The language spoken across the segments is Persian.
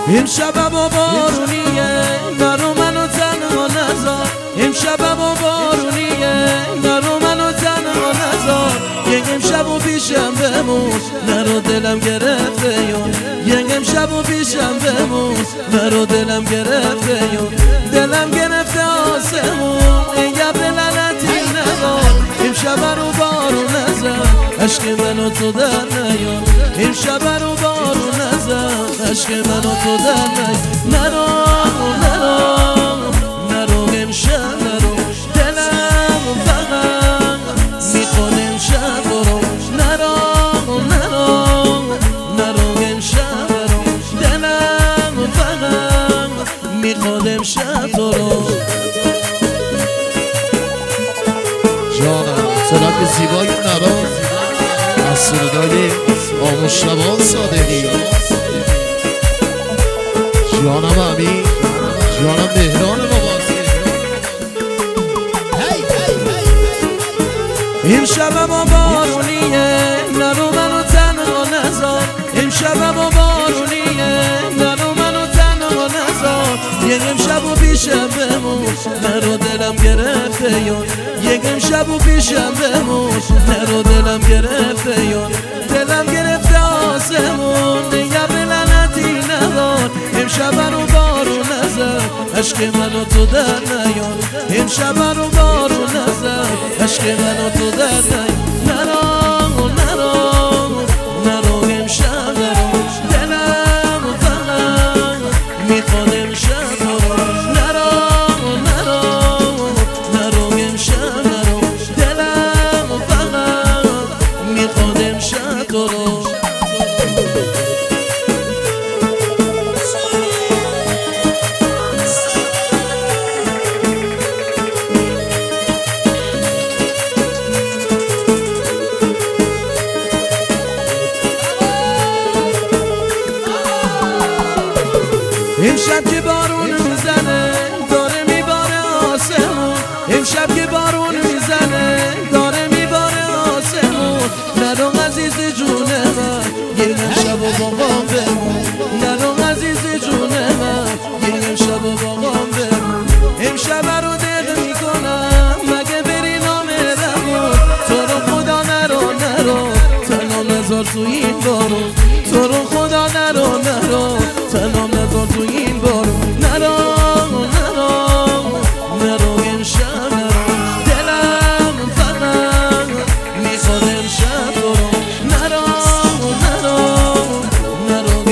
امشب با بارونیه نرو منو تنها نذار امشب با بارونیه نرو منو تنها نذار یک امشب و پیشم بمون نرو دلم گرفته یون یک امشب و پیشم بمون نرو دلم گرفته یون دلم گرفته آسمون این گبر لعنتی نبار امشب رو بارون نزن عشق منو تو در نیار امشب رو بارون نزن عشق منو تو در نیار نرو امشب نرو دلم فقط میخواد امشب برو نرو امشب برو دلم فقط میخواد امشب برو جانم صدات زیبای نرو از سردای آموشنوا صادقی جانم امین جانم مهران باباسی امشب با بارونیه نرو منو تنها نذار امشب با بارونیه نرو منو تنها نذار یک امشب و پیشم بمون نرو دلم گرفته یون یک امشب و پیشم بمون نرو دلم گرفته یون دلم گرفته آسمون گبر لعنتی ندار امشب رو بارون نزن عشق منو تو در نیار امشب رو بارون نزن عشق منو تو در نیار نرو امشب نرو دلم فقط میخواد امشب برو نرو امشب نرو دلم فقط میخواد امشب برو امشب که بارون میزنه داره میباره آسمون امشب که بارون میزنه داره میباره آسمون نرو عزیز جون من یک امشب و با ما بمون نرو عزیز جون من یک امشب و با ما بمون امشب رو دق میکنم مگه بری نامرمون تو رو خدا نرو تنها نذار تو این بارون تو رو خدا نرو تنها نذار تو این بارون نرو امشب نرو دلم فقط میخواد امشب برو نرو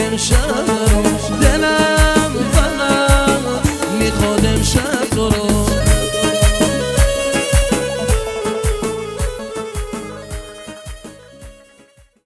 امشب نرو دلم فقط میخواد امشب برو